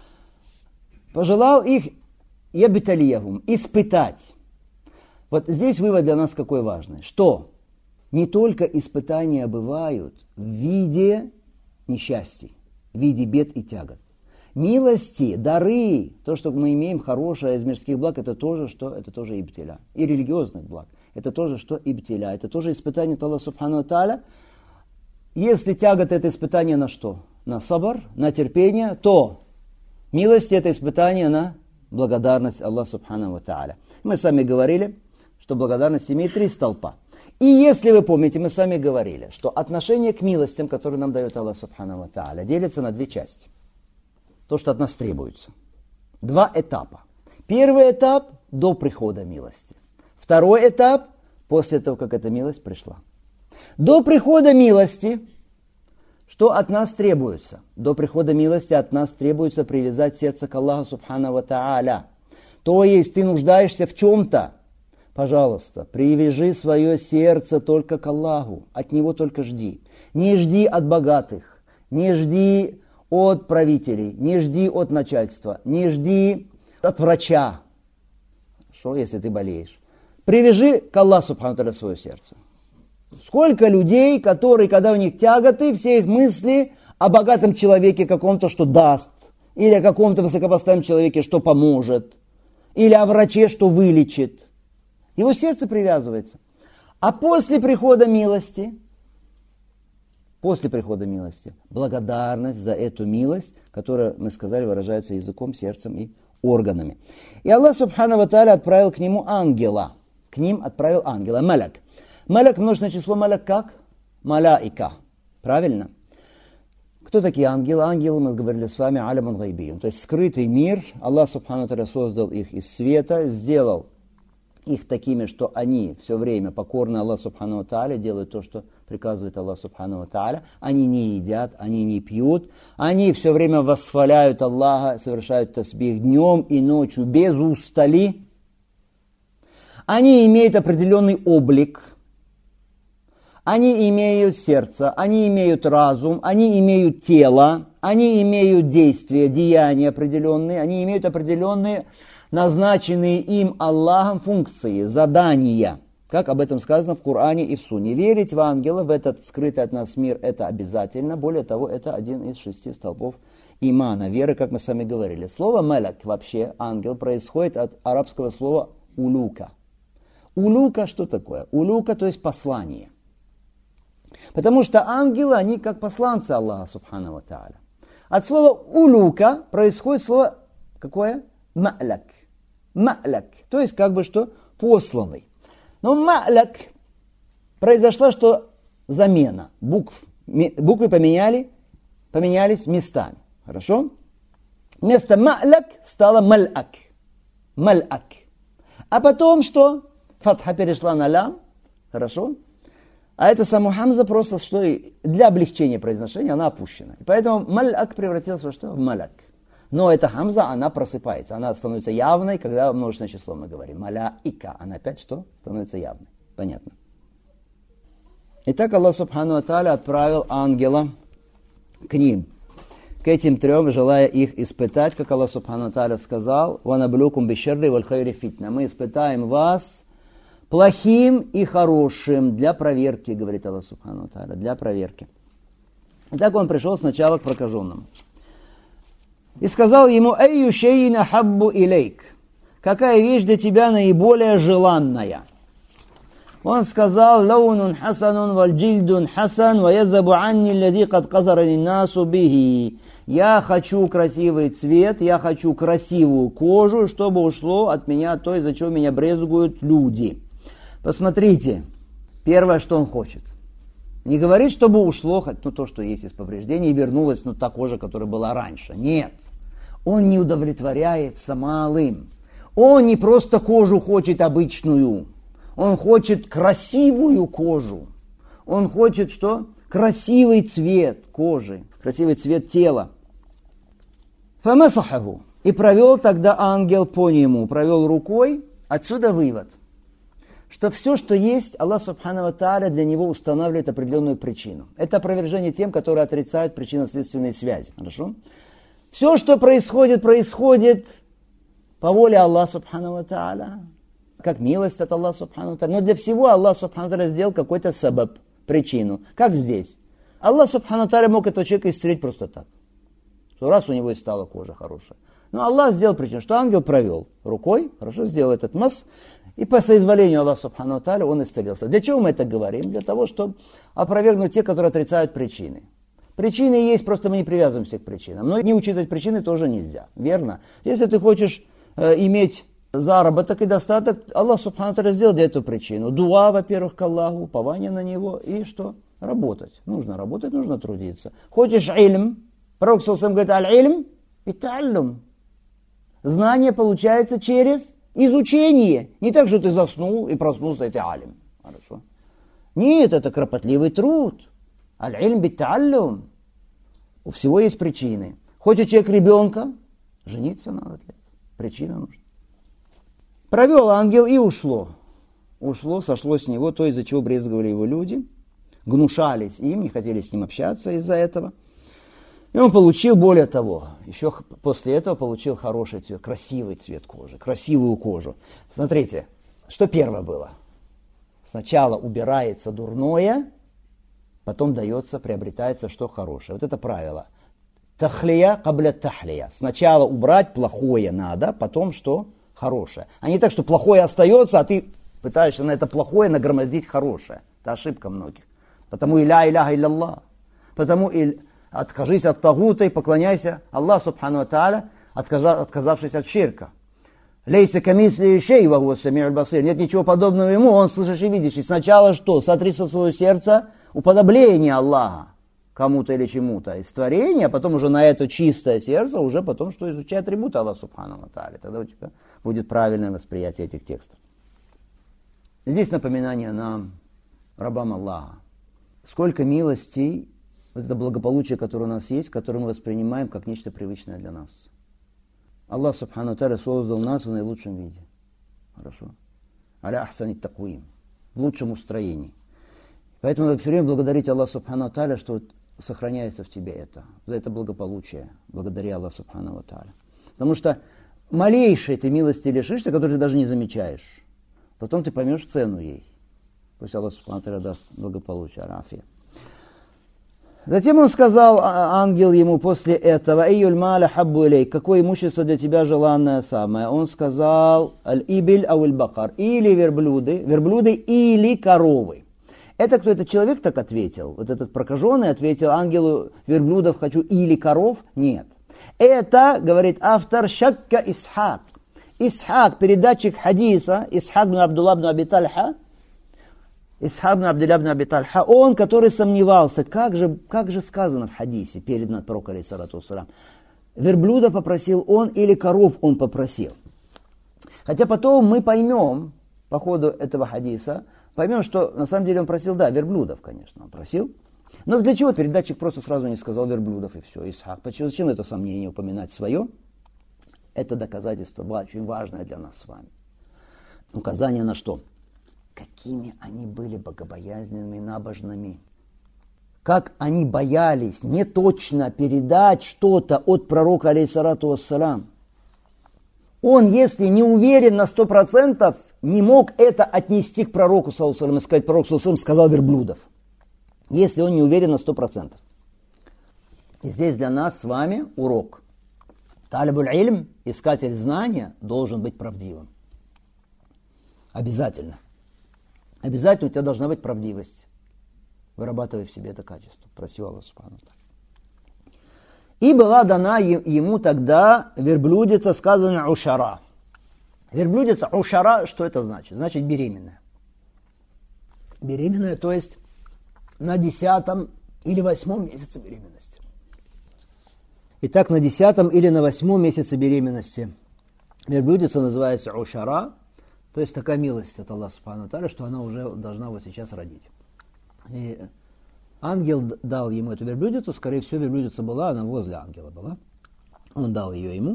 Пожелал их ябталиягум, испытать. Вот здесь вывод для нас какой важный, что не только испытания бывают в виде несчастий, в виде бед и тягот. Милости, дары, то, что мы имеем хорошее из мирских благ, это тоже что? Это тоже ибтиля. И религиозных благ. Это тоже что? Ибтиля. Это тоже испытание от Аллаха Субхану ва Тааля. Если тягот это испытание на что? На сабр, на терпение, то милости это испытание на благодарность Аллаха Субхану ва Тааля. Мы с вами говорили, что благодарность имеет три столпа. И если вы помните, мы с вами говорили, что отношение к милостям, которые нам дает Аллах Субхану ва Тааля, делится на две части. То, что от нас требуется. Два этапа. Первый этап до прихода милости. Второй этап после того, как эта милость пришла. До прихода милости Что от нас требуется? До прихода милости от нас требуется привязать сердце к Аллаху Субхану ва Тааля. То есть ты нуждаешься в чем-то, пожалуйста, привяжи свое сердце только к Аллаху, от Него только жди. Не жди от богатых, не жди от правителей, не жди от начальства, не жди от врача. Что, если ты болеешь? Привяжи к Аллаху Субхану ва Тааля свое сердце. Сколько людей, которые, когда у них тяготы, все их мысли о богатом человеке каком-то, что даст, или о каком-то высокопоставленном человеке, что поможет, или о враче, что вылечит. Его сердце привязывается. А после прихода милости, после прихода милости, благодарность за эту милость, которая, мы сказали, выражается языком, сердцем и органами. И Аллах Субхану ва Тааля отправил к нему ангела. К ним отправил ангела, маляк. Маляк, множественное число маляк как? Маляика. Правильно? Кто такие ангелы? Ангелы, мы говорили с вами, алямун гайбиюн. То есть скрытый мир. Аллах Субхану ва Тааля создал их из света, сделал их такими, что они все время покорны Аллаху Субхану ва Тааля, делают то, что приказывает Аллах Субхану ва Тааля. Они не едят, они не пьют. Они все время восхваляют Аллаха, совершают тасбих днем и ночью без устали. Они имеют определенный облик. Они имеют сердце, они имеют разум, они имеют тело, они имеют действия, деяния определенные, они имеют определенные назначенные им Аллахом функции, задания. Как об этом сказано в Коране и в Сунне. Верить в ангела, в этот скрытый от нас мир, это обязательно. Более того, это один из шести столпов имана, веры, как мы с вами говорили. Слово «маляк», вообще ангел, происходит от арабского слова «улука». Улука что такое? Улука, то есть послание. Потому что ангелы, они как посланцы Аллаха Субхану ва Тааля. От слова улука происходит слово какое? Ма'ляк. Ма'ляк. То есть как бы что? Посланный. Но ма'ляк произошла что? Замена букв. Буквы поменяли, поменялись местами. Хорошо? Вместо ма'ляк стало ма'ляк. Ма'ляк. А потом что? Фатха перешла на лям. Хорошо? А это саму хамза просто что для облегчения произношения она опущена. И поэтому маляк превратился во что? В маляк. Но эта хамза, она просыпается. Она становится явной, когда множественное число мы говорим. Маляика. Она опять что? Становится явной. Понятно. Итак, Аллах Субхану ва Тааля отправил ангела к ним. К этим трем, желая их испытать, как Аллах Субхану ва Тааля сказал, «Ванаблюкум бишерри валь хайри фитна». Мы испытаем вас плохим и хорошим для проверки, говорит Аллах Субхану ва Тааля, для проверки. Итак, он пришел сначала к прокаженному. И сказал ему, «Айю шейин ахаббу илейк». Какая вещь для тебя наиболее желанная? Он сказал, «Лаунун хасанун валь джильдун хасан, ва язабу анни лади кад казарани насу бихи». Я хочу красивый цвет, я хочу красивую кожу, чтобы ушло от меня то, из-за чего меня брезгуют люди. Посмотрите, первое, что он хочет. Не говорит, чтобы ушло ну, то, что есть из повреждений, и вернулась ну, та кожа, которая была раньше. Нет. Он не удовлетворяется малым. Он не просто кожу хочет обычную. Он хочет красивую кожу. Он хочет что? Красивый цвет кожи, красивый цвет тела. Фамасахаху. И провел тогда ангел по нему, провел рукой. Отсюда вывод, что все, что есть, Аллах Субхану ва Тааля для него устанавливает определенную причину. Это опровержение тем, которые отрицают причинно-следственные связи. Хорошо? Все, что происходит, происходит по воле Аллаха Субхану ва Тааля, как милость от Аллаха Субхану ва Тааля. Но для всего Аллах Субхану ва Тааля сделал какой-то сабаб, причину. Как здесь. Аллах Субхану ва Тааля мог этого человека исцелить просто так. Что раз у него и стала кожа хорошая. Но Аллах сделал причину, что ангел провел рукой, хорошо, сделал этот масс, и по соизволению Аллаха Субхану ва Тааля он исцелился. Для чего мы это говорим? Для того, чтобы опровергнуть те, которые отрицают причины. Причины есть, просто мы не привязываемся к причинам. Но не учитывать причины тоже нельзя. Верно? Если ты хочешь э, иметь заработок и достаток, Аллах Субхану ва Тааля сделал для этого причину. Дуа, во-первых, к Аллаху, упование на Него, и что? Работать. Нужно работать, нужно трудиться. Хочешь ильм? Пророк Саллаллаху говорит, аль-ильм и та'аллум. Знание получается через изучение. Не так, что ты заснул и проснулся, и ты алим. Хорошо. Нет, это кропотливый труд. Аль-ильм бит-та'аллум. У всего есть причины. Хочет человек ребенка, жениться надо для этого. Причина нужна. Провел ангел и ушло. Ушло, сошло с него то, из-за чего брезговали его люди, гнушались им, не хотели с ним общаться из-за этого. И он получил, более того, еще после этого получил хороший цвет, красивый цвет кожи, красивую кожу. Смотрите, что первое было? Сначала убирается дурное, потом дается, приобретается что хорошее. Вот это правило. Тахлия кабля тахлия. Сначала убрать плохое надо, потом что? Хорошее. А не так, что плохое остается, а ты пытаешься на это плохое нагромоздить хорошее. Это ошибка многих. Потому и ля иляха илля. Потому и откажись от тагута и поклоняйся Аллаху субхану ва тааля, отказавшись от ширка. Лейса камисли шей ва хуа сами'уль басир. Нет ничего подобного ему, он слышащий и видящий. Сначала что? Сотри со своего сердца уподобление Аллаха кому-то или чему-то из творения, а потом уже на это чистое сердце, уже потом что изучай атрибуты Аллаха субхану ва тааля. Тогда у тебя будет правильное восприятие этих текстов. Здесь напоминание нам, рабам Аллаха, сколько милостей, вот это благополучие, которое у нас есть, которое мы воспринимаем как нечто привычное для нас. Аллах субхану ва тааля создал нас в наилучшем виде. Хорошо? Аля ахсани такуим. В лучшем устроении. Поэтому надо все время благодарить Аллаху субхану ва тааля, что сохраняется в тебе это. За это благополучие. Благодари Аллаху субхану ва тааля. Потому что малейшей ты милости лишишься, которую ты даже не замечаешь. Потом ты поймешь цену ей. Пусть Аллах субхану ва тааля даст благополучие. Арафия. Затем он сказал, ангел ему после этого, «Эйюль маля хаббу илей», какое имущество для тебя желанное самое? Он сказал, «Аль-ибиль ауэль бакар», или верблюды, верблюды или коровы. Это кто этот человек так ответил? Вот этот прокаженный ответил ангелу, верблюдов хочу или коров? Нет. Это, говорит автор, шакка Исхак. Исхак, передатчик хадиса, Исхак бн Абдулла бн Аби Тальха, Исхак бн Абдулла бн Аби Тальха, он, который сомневался, как же, как же сказано в хадисе, перед пророком алейхиссалату вассалям, верблюда попросил он или коров он попросил. Хотя потом мы поймем, по ходу этого хадиса, поймем, что на самом деле он просил, да, верблюдов, конечно, он просил. Но для чего передатчик просто сразу не сказал верблюдов и все, Исхак? Почему, зачем это сомнение упоминать свое? Это доказательство очень важное для нас с вами. Указание на что? Какими они были богобоязненными, набожными. Как они боялись неточно передать что-то от пророка, алейхиссалату вассалям. Он, если не уверен на сто процентов, не мог это отнести к пророку, саллаллаху алейхи ва саллям, и сказать, пророк, саллаллаху алейхи ва саллям, сказал верблюдов. Если он не уверен на сто процентов. И здесь для нас с вами урок. Талибуль ильм, искатель знания, должен быть правдивым. Обязательно. Обязательно у тебя должна быть правдивость. Вырабатывай в себе это качество. Проси Аллаха субхану ва тааля. И была дана ему тогда верблюдица, сказано ушара. Верблюдица ушара, что это значит? Значит беременная. Беременная, то есть на десятом или восьмом месяце беременности. Итак, на десятом или на восьмом месяце беременности верблюдица называется ушара, то есть такая милость от Аллаха субхану ва тааля, что она уже должна вот сейчас родить. И ангел дал ему эту верблюдицу, скорее всего, верблюдица была, она возле ангела была. Он дал ее ему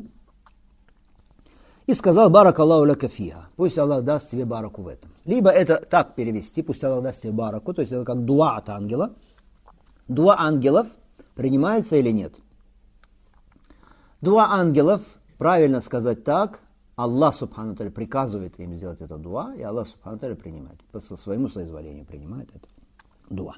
и сказал, барак Аллаху ляка фиха, пусть Аллах даст тебе бараку в этом. Либо это так перевести, пусть Аллах даст тебе бараку, то есть это как дуа от ангела. Дуа ангелов принимается или нет? Дуа ангелов, правильно сказать так, Аллах субхану ва тааля приказывает им сделать это дуа, и Аллах субхану ва тааля принимает, по своему соизволению принимает это дуа.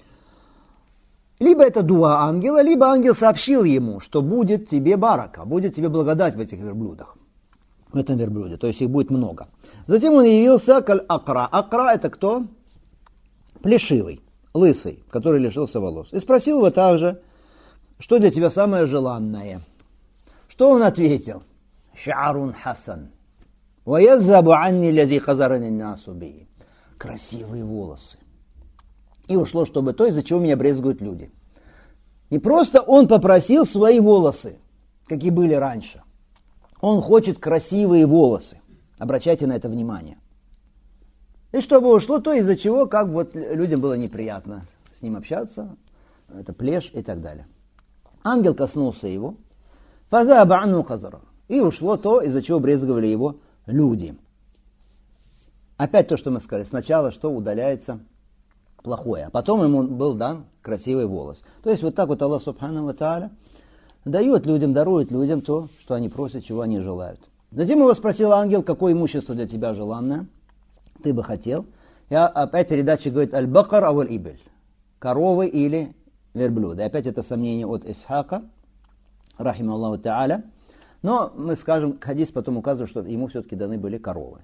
Либо это дуа ангела, либо ангел сообщил ему, что будет тебе барака, будет тебе благодать в этих верблюдах, в этом верблюде, то есть их будет много. Затем он явился каль акра. Акра это кто? Плешивый, лысый, который лишился волос. И спросил его также, что для тебя самое желанное. Что он ответил? Ша'арун хасан. Ва яззабу анни лази хазарани насу би. Красивые волосы. И ушло, чтобы то, из-за чего меня брезгуют люди. Не просто он попросил свои волосы, какие были раньше. Он хочет красивые волосы. Обращайте на это внимание. И чтобы ушло то, из-за чего как вот людям было неприятно с ним общаться, это плешь и так далее. Ангел коснулся его. «Фазаба анну казара». И ушло то, из-за чего брезговали его люди. Опять то, что мы сказали. Сначала что удаляется плохое, а потом ему был дан красивый волос. То есть вот так вот Аллах Субхану ва Тааля дает людям, дарует людям то, что они просят, чего они желают. Затем его спросил ангел, какое имущество для тебя желанное ты бы хотел. И опять передача говорит «Аль-Бакар аваль-Ибель». Коровы или верблюды. Опять это сомнение от Исхака, рахима Аллаху Тааля. Но мы скажем, хадис потом указывает, что ему все-таки даны были коровы.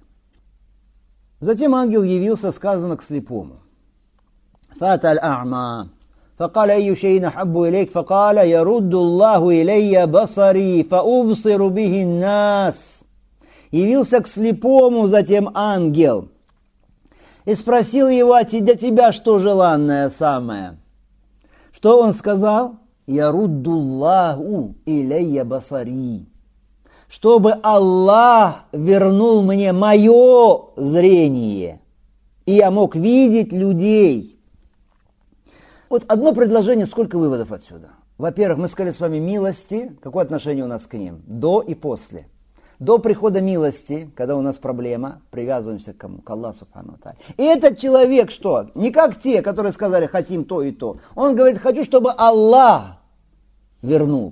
Затем ангел явился, сказано, к слепому. «Фата аль-А'ма». فقال أي شيء أحب إليك فقال يرد الله إلي بصري فأبصر به الناس. Явился к слепому затем ангел и спросил его: а для тебя что желанное самое? Что он сказал? «Ярудду Аллаху илейя басари». Чтобы Аллах вернул мне мое зрение, и я мог видеть людей. Вот одно предложение, сколько выводов отсюда? Во-первых, мы сказали с вами милости. Какое отношение у нас к ним? До и после. До прихода милости, когда у нас проблема, привязываемся к кому? К Аллаху Субхану ва Тааля. И этот человек что? Не как те, которые сказали, хотим то и то. Он говорит, хочу, чтобы Аллах вернул.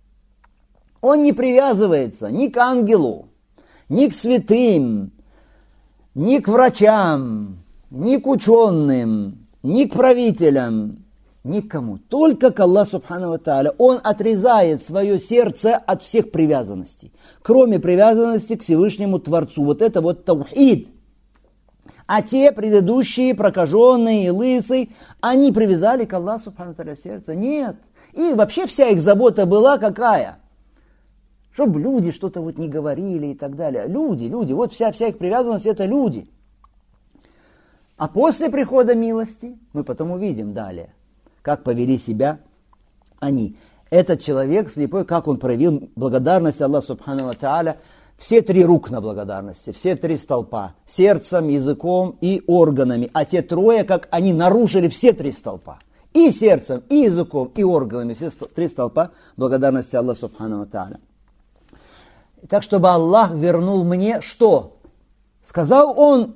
Он не привязывается ни к ангелу, ни к святым, ни к врачам, ни к ученым, ни к правителям, ни к кому. Только к Аллаху Субхану ва Тааля. Он отрезает свое сердце от всех привязанностей, кроме привязанности к Всевышнему Творцу. Вот это вот таухид. А те предыдущие, прокаженные и лысые, они привязали к Аллаху Субхану ва Тааля сердце. Нет. И вообще вся их забота была какая? Чтобы люди что-то вот не говорили и так далее. Люди, люди. Вот вся, вся их привязанность это люди. А после прихода милости мы потом увидим далее, как повели себя они. Этот человек слепой, как он проявил благодарность Аллаху Субхану ва Тааля, все три рук на благодарности, все три столпа, сердцем, языком и органами. А те трое, как они нарушили все три столпа. И сердцем, и языком, и органами, все три столпа благодарности Аллаху Субхану ва Тааля. Так, чтобы Аллах вернул мне что? Сказал он,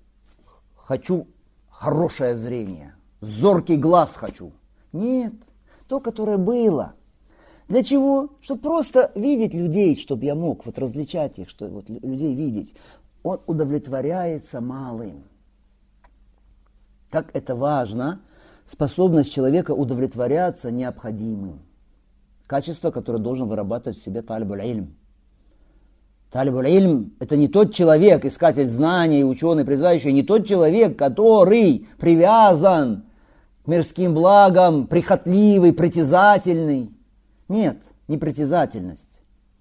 хочу хорошее зрение, зоркий глаз хочу. Нет, то, которое было. Для чего? Чтобы просто видеть людей, чтобы я мог вот различать их, чтобы вот людей видеть. Он удовлетворяется малым. Как это важно, способность человека удовлетворяться необходимым. Качество, которое должен вырабатывать в себе талибуль ильм. Талибуль ильм – это не тот человек, искатель знаний, ученый, призывающий, не тот человек, который привязан к мирским благам, прихотливый, притязательный. Нет, не притязательность.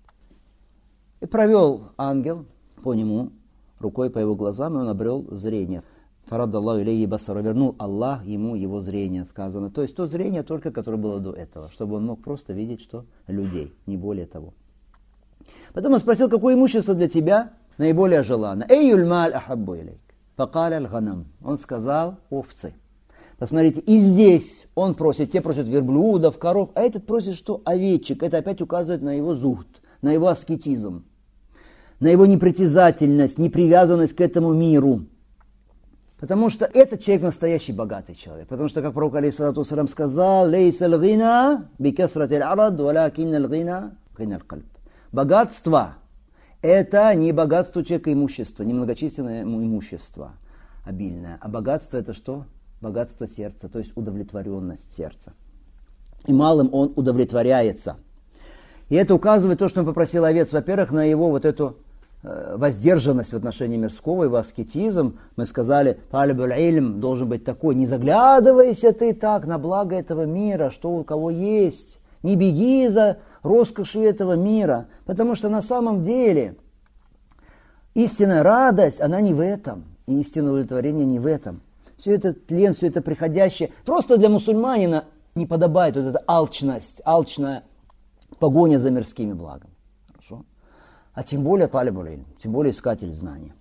И провел ангел по нему, рукой по его глазам, и он обрел зрение. Фараддаллаху илейхи басара, вернул Аллах ему его зрение, сказано. То есть то зрение только, которое было до этого, чтобы он мог просто видеть, что людей, не более того. Потом он спросил, какое имущество для тебя наиболее желанно. Эйюль маль ахаббу илейк. Факаля аль-ганам. Он сказал, овцы. Посмотрите, и здесь он просит, те просят верблюдов, коров, а этот просит что? Овечек. Это опять указывает на его зухд, на его аскетизм, на его непритязательность, непривязанность к этому миру. Потому что этот человек настоящий богатый человек. Потому что, как пророк алейхиссалату вассалям сказал, «Лейса л-гина бикасрати л-арад, валякинна л-гина гина л-кальб». Богатство – это не богатство человека имущества, не многочисленное имущество обильное. А богатство – это что? Богатство сердца, то есть удовлетворенность сердца. И малым он удовлетворяется. И это указывает то, что он попросил овец, во-первых, на его вот эту э, воздержанность в отношении мирского, его аскетизм. Мы сказали, талибуль ильм должен быть такой, не заглядывайся ты так на благо этого мира, что у кого есть. Не беги за роскошью этого мира, потому что на самом деле истинная радость, она не в этом, и истинное удовлетворение не в этом. Все это тлен, все это приходящее. Просто для мусульманина не подобает вот эта алчность, алчная погоня за мирскими благами. Хорошо? А тем более талибуль ильм, тем более искатель знания.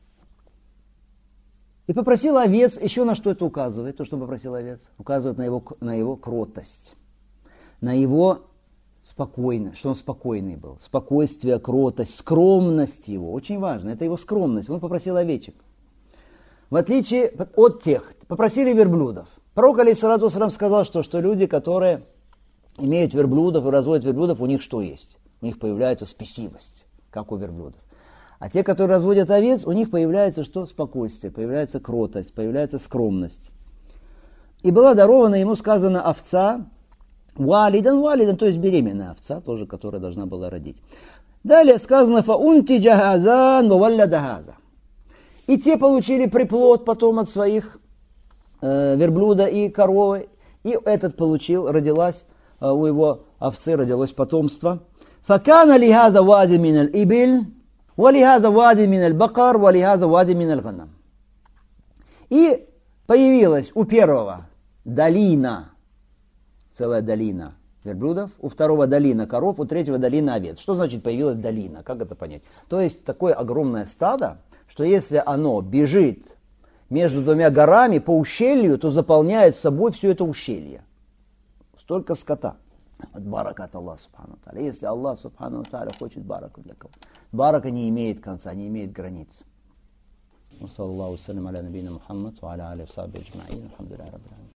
И попросил овец, еще на что это указывает, то, что попросил овец, указывает на его, на его кротость, на его спокойный, что он спокойный был. Спокойствие, кротость, скромность его. Очень важно, это его скромность. Он попросил овечек. В отличие от тех, попросили верблюдов. Пророк, алейхиссалату вассалям, сказал, что, что люди, которые имеют верблюдов и разводят верблюдов, у них что есть? У них появляется спесивость, как у верблюдов. А те, которые разводят овец, у них появляется что? Спокойствие, появляется кротость, появляется скромность. И была дарована ему, сказано, овца, валидан, валидан, то есть беременная овца, тоже, которая должна была родить. Далее сказано, фаунти джахазан вавалляда хаза. И те получили приплод потом от своих э, верблюда и коровы, и этот получил, родилась, э, у его овцы родилось потомство. Факана ли хаза вади миналь ибиль, валихаза вади миналь бакар, валихаза вади миналь ганам. И появилась у первого долина, целая долина верблюдов, у второго долина коров, у третьего долина овец. Что значит появилась долина? Как это понять? То есть такое огромное стадо, что если оно бежит между двумя горами по ущелью, то заполняет собой все это ущелье. Столько скота. Вот барака от Аллаха субхану тааля. Если Аллах субхану тааля хочет бараку для кого. Барака не имеет конца, не имеет границ. Саллаллаху салям аля набийна Мухаммад ва аля алихи ва сахбихи аджмаин. Алхамдулиллахи раббил аламин.